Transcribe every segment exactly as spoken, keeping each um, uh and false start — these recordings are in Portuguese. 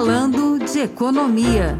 Falando de economia.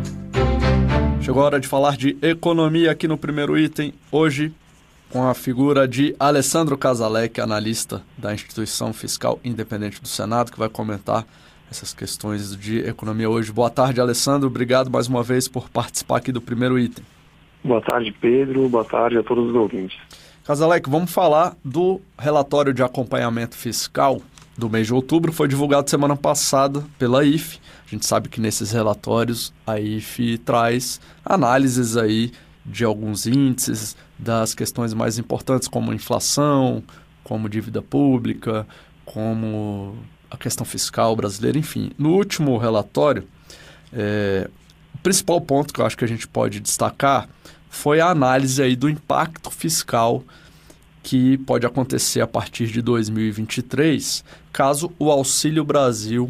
Chegou a hora de falar de economia aqui no primeiro item, hoje com a figura de Alessandro Casalec, analista da Instituição Fiscal Independente do Senado, que vai comentar essas questões de economia hoje. Boa tarde, Alessandro. Obrigado mais uma vez por participar aqui do primeiro item. Boa tarde, Pedro. Boa tarde a todos os ouvintes. Casalec, vamos falar do relatório de acompanhamento fiscal do mês de outubro. Foi divulgado semana passada pela I F E. A gente sabe que nesses relatórios a I F E traz análises aí de alguns índices, das questões mais importantes como inflação, como dívida pública, como a questão fiscal brasileira, enfim. No último relatório, é, o principal ponto que eu acho que a gente pode destacar foi a análise aí do impacto fiscal que pode acontecer a partir de dois mil e vinte e três, caso o Auxílio Brasil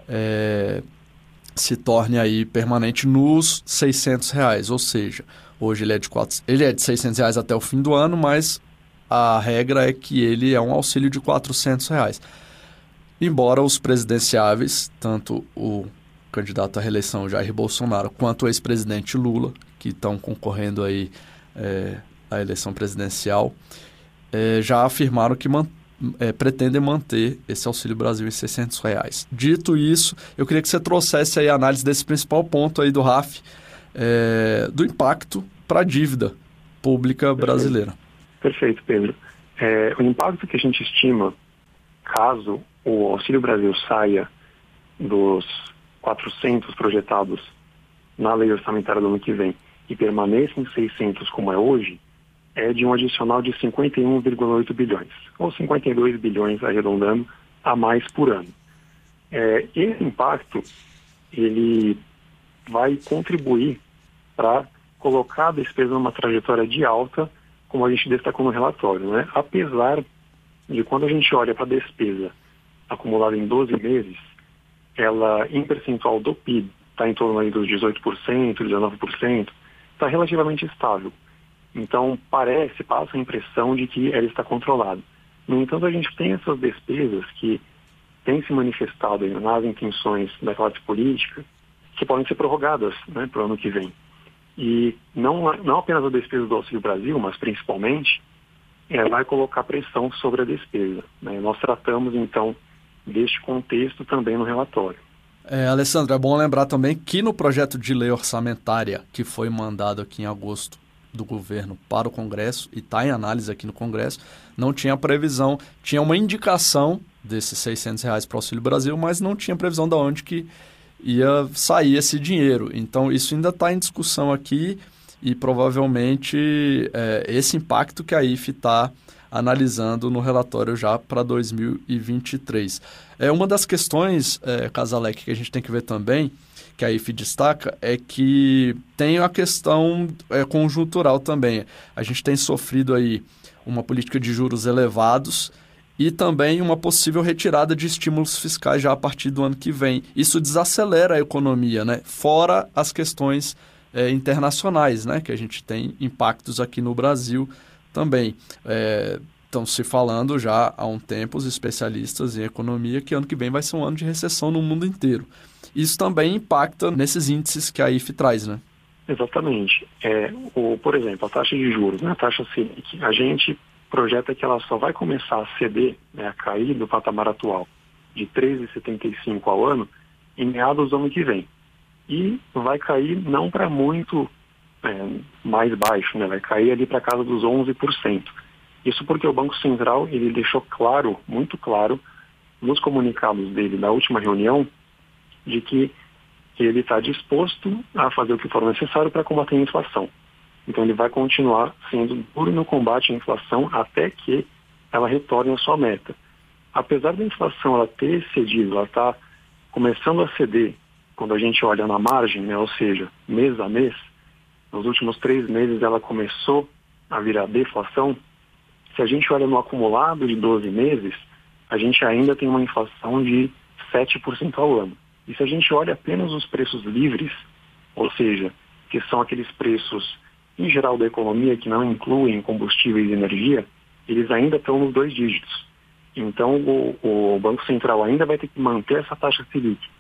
é, se torne aí permanente nos seiscentos reais, ou seja, hoje ele é de, quatro, ele é de seiscentos reais até o fim do ano, mas a regra é que ele é um auxílio de quatrocentos reais. Embora os presidenciáveis, tanto o candidato à reeleição Jair Bolsonaro quanto o ex-presidente Lula, que estão concorrendo aí é, à eleição presidencial, é, já afirmaram que man, é, pretendem manter esse Auxílio Brasil em seiscentos reais. Dito isso, eu queria que você trouxesse aí a análise desse principal ponto aí do R A F, é, do impacto para a dívida pública brasileira. Perfeito, Pedro. É, o impacto que a gente estima, caso o Auxílio Brasil saia dos quatrocentos projetados na lei orçamentária do ano que vem e permaneça em seiscentos como é hoje, é de um adicional de cinquenta e um vírgula oito bilhões, ou cinquenta e dois bilhões, arredondando, a mais por ano. É, esse impacto, ele vai contribuir para colocar a despesa numa trajetória de alta, como a gente destacou no relatório, né? Apesar de quando a gente olha para a despesa acumulada em doze meses, ela, em percentual do P I B, está em torno aí dos dezoito por cento, dezenove por cento, está relativamente estável. Então, parece, passa a impressão de que ela está controlada. No entanto, a gente tem essas despesas que têm se manifestado nas intenções da classe política, que podem ser prorrogadas, né, para o ano que vem. E não, não apenas a despesa do Auxílio Brasil, mas principalmente, é, vai colocar pressão sobre a despesa, né? Nós tratamos, então, deste contexto também no relatório. É, Alessandro, é bom lembrar também que no projeto de lei orçamentária que foi mandado aqui em agosto do governo para o Congresso e está em análise aqui no Congresso, não tinha previsão, tinha uma indicação desses seiscentos reais para o Auxílio Brasil, mas não tinha previsão de onde que ia sair esse dinheiro. Então, isso ainda está em discussão aqui e provavelmente é, esse impacto que a I F E está analisando no relatório já para dois mil e vinte e três. É, uma das questões, é, Casalec, que a gente tem que ver também, que a I F E destaca, é que tem a questão é, conjuntural também. A gente tem sofrido aí uma política de juros elevados e também uma possível retirada de estímulos fiscais já a partir do ano que vem. Isso desacelera a economia, né? Fora as questões é, internacionais, né? Que a gente tem impactos aqui no Brasil também. É, estão se falando já há um tempo, os especialistas em economia, que ano que vem vai ser um ano de recessão no mundo inteiro. Isso também impacta nesses índices que a I F E traz, né? Exatamente. É, o, por exemplo, a taxa de juros, né, a taxa Selic, a gente projeta que ela só vai começar a ceder, né, a cair do patamar atual de treze vírgula setenta e cinco ao ano em meados do ano que vem. E vai cair não para muito é, mais baixo, né, vai cair ali para casa dos onze por cento. Isso porque o Banco Central ele deixou claro, muito claro, nos comunicados dele da última reunião, de que ele está disposto a fazer o que for necessário para combater a inflação. Então ele vai continuar sendo duro no combate à inflação até que ela retorne à sua meta. Apesar da inflação ela ter cedido, ela está começando a ceder quando a gente olha na margem, né, ou seja, mês a mês, nos últimos três meses ela começou a virar deflação. Se a gente olha no acumulado de doze meses, a gente ainda tem uma inflação de sete por cento ao ano. E se a gente olha apenas os preços livres, ou seja, que são aqueles preços em geral da economia que não incluem combustíveis e energia, eles ainda estão nos dois dígitos. Então o, o Banco Central ainda vai ter que manter essa taxa Selic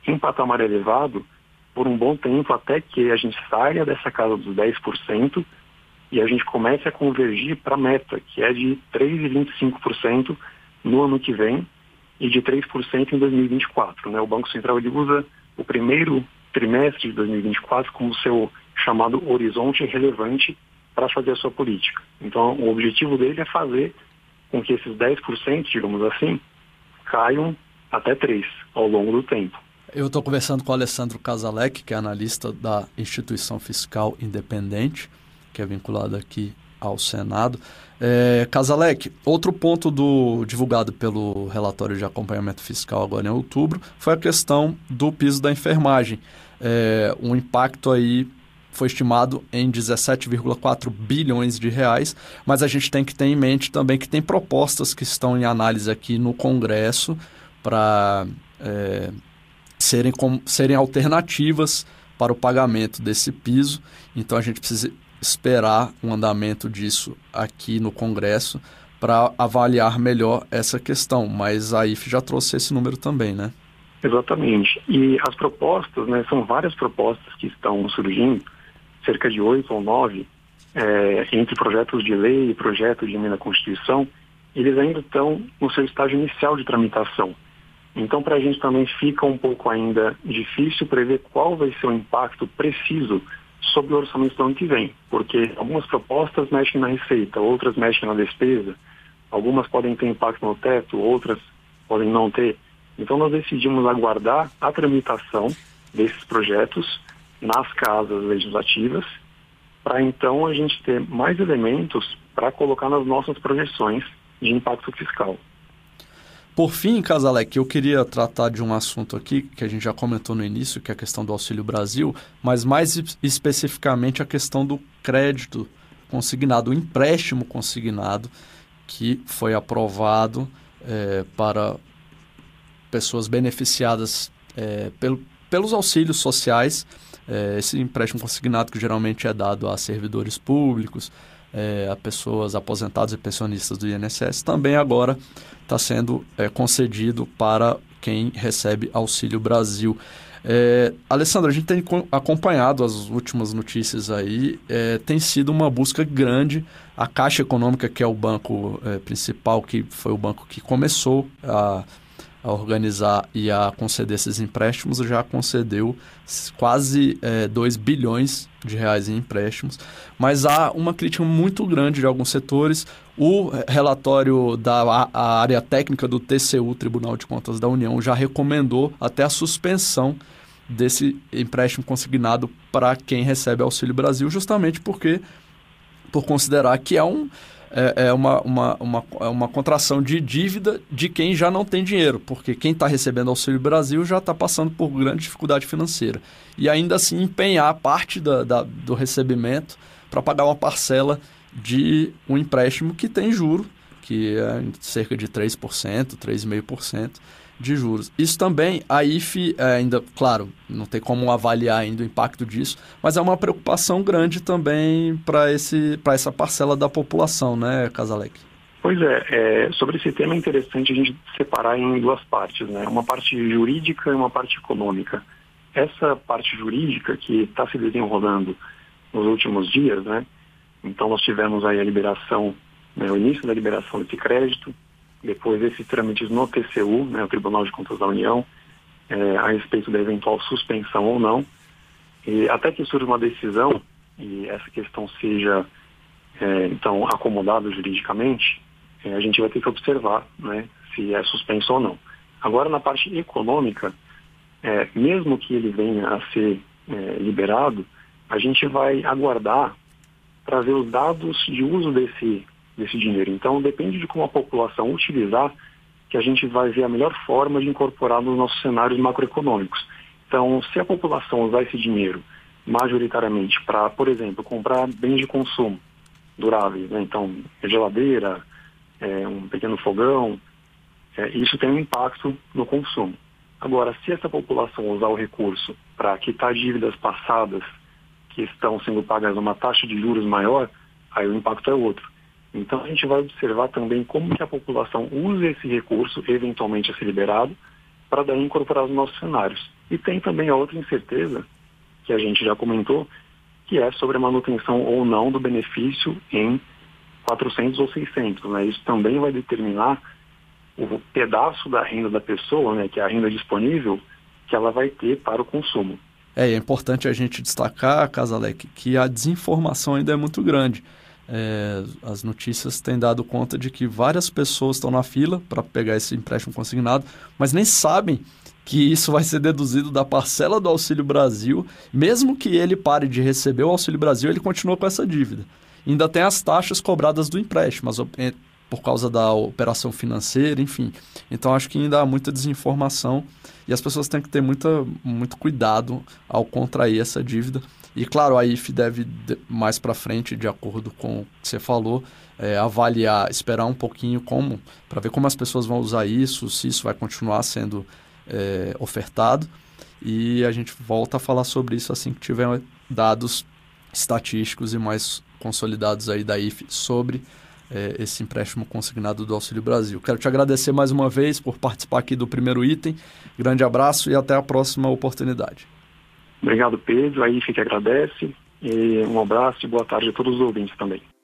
em patamar elevado por um bom tempo, até que a gente saia dessa casa dos dez por cento e a gente comece a convergir para a meta, que é de três vírgula vinte e cinco por cento no ano que vem e de três por cento em dois mil e vinte e quatro. Né? O Banco Central ele usa o primeiro trimestre de dois mil e vinte e quatro como seu chamado horizonte relevante para fazer a sua política. Então, o objetivo dele é fazer com que esses dez por cento, digamos assim, caiam até três por cento ao longo do tempo. Eu estou conversando com o Alessandro Casalec, que é analista da Instituição Fiscal Independente, que é vinculado aqui ao Senado. É, Casalec, outro ponto do, divulgado pelo relatório de acompanhamento fiscal agora em outubro foi a questão do piso da enfermagem. É, um impacto aí foi estimado em dezessete vírgula quatro bilhões de reais, mas a gente tem que ter em mente também que tem propostas que estão em análise aqui no Congresso para é, serem, com, serem alternativas para o pagamento desse piso. Então a gente precisa esperar o andamento disso aqui no Congresso para avaliar melhor essa questão, mas a I F já trouxe esse número também, né? Exatamente. E as propostas, né, são várias propostas que estão surgindo, cerca de oito ou nove, é, entre projetos de lei e projetos de emenda à Constituição, eles ainda estão no seu estágio inicial de tramitação. Então, para a gente também fica um pouco ainda difícil prever qual vai ser o impacto preciso sobre o orçamento do ano que vem, porque algumas propostas mexem na receita, outras mexem na despesa, algumas podem ter impacto no teto, outras podem não ter. Então, nós decidimos aguardar a tramitação desses projetos nas casas legislativas, para então a gente ter mais elementos para colocar nas nossas projeções de impacto fiscal. Por fim, Casalec, eu queria tratar de um assunto aqui que a gente já comentou no início, que é a questão do Auxílio Brasil, mas mais especificamente a questão do crédito consignado, o empréstimo consignado, que foi aprovado é, para pessoas beneficiadas é, pelo, pelos auxílios sociais. É, esse empréstimo consignado que geralmente é dado a servidores públicos, é, a pessoas aposentadas e pensionistas do I N S S, também agora está sendo é, concedido para quem recebe Auxílio Brasil. É, Alessandra, a gente tem acompanhado as últimas notícias aí, é, tem sido uma busca grande. A Caixa Econômica, que é o banco é, principal, que foi o banco que começou a, a organizar e a conceder esses empréstimos, já concedeu quase é, dois bilhões de reais em empréstimos, mas há uma crítica muito grande de alguns setores. O relatório da a, a área técnica do T C U, Tribunal de Contas da União, já recomendou até a suspensão desse empréstimo consignado para quem recebe Auxílio Brasil, justamente porque, por considerar que é, um, é, é uma, uma, uma, uma contração de dívida de quem já não tem dinheiro, porque quem está recebendo Auxílio Brasil já está passando por grande dificuldade financeira. E ainda assim empenhar parte da, da, do recebimento para pagar uma parcela de um empréstimo que tem juro, que é cerca de três por cento, três vírgula cinco por cento de juros. Isso também, a I F é ainda, claro, não tem como avaliar ainda o impacto disso, mas é uma preocupação grande também para esse, para essa parcela da população, né, Casalec? Pois é, é, sobre esse tema é interessante a gente separar em duas partes, né? Uma parte jurídica e uma parte econômica. Essa parte jurídica que está se desenrolando nos últimos dias, né? Então nós tivemos aí a liberação, né, o início da liberação desse crédito, depois esses trâmites no T C U, né, o Tribunal de Contas da União, é, a respeito da eventual suspensão ou não. E até que surja uma decisão e essa questão seja é, então acomodada juridicamente, é, a gente vai ter que observar, né, se é suspenso ou não. Agora, na parte econômica, é, mesmo que ele venha a ser é, liberado, a gente vai aguardar para ver os dados de uso desse, desse dinheiro. Então, depende de como a população utilizar, que a gente vai ver a melhor forma de incorporar nos nossos cenários macroeconômicos. Então, se a população usar esse dinheiro majoritariamente para, por exemplo, comprar bens de consumo duráveis, né? Então, geladeira, é, um pequeno fogão, é, isso tem um impacto no consumo. Agora, se essa população usar o recurso para quitar dívidas passadas que estão sendo pagas a uma taxa de juros maior, aí o impacto é outro. Então a gente vai observar também como que a população usa esse recurso, eventualmente a ser liberado, para daí incorporar os nossos cenários. E tem também a outra incerteza, que a gente já comentou, que é sobre a manutenção ou não do benefício em quatrocentos ou seiscentos. Né? Isso também vai determinar o pedaço da renda da pessoa, né, que é a renda disponível, que ela vai ter para o consumo. É, e é importante a gente destacar, Casalec, que a desinformação ainda é muito grande. É, as notícias têm dado conta de que várias pessoas estão na fila para pegar esse empréstimo consignado, mas nem sabem que isso vai ser deduzido da parcela do Auxílio Brasil. Mesmo que ele pare de receber o Auxílio Brasil, ele continua com essa dívida. Ainda tem as taxas cobradas do empréstimo, as, por causa da operação financeira, enfim. Então, acho que ainda há muita desinformação e as pessoas têm que ter muita, muito cuidado ao contrair essa dívida. E, claro, a I F deve, mais para frente, de acordo com o que você falou, é, avaliar, esperar um pouquinho como, para ver como as pessoas vão usar isso, se isso vai continuar sendo é, ofertado. E a gente volta a falar sobre isso assim que tiver dados estatísticos e mais consolidados aí da I F sobre é, esse empréstimo consignado do Auxílio Brasil. Quero te agradecer mais uma vez por participar aqui do primeiro item. Grande abraço e até a próxima oportunidade. Obrigado, Pedro. A I F que agradece. E um abraço e boa tarde a todos os ouvintes também.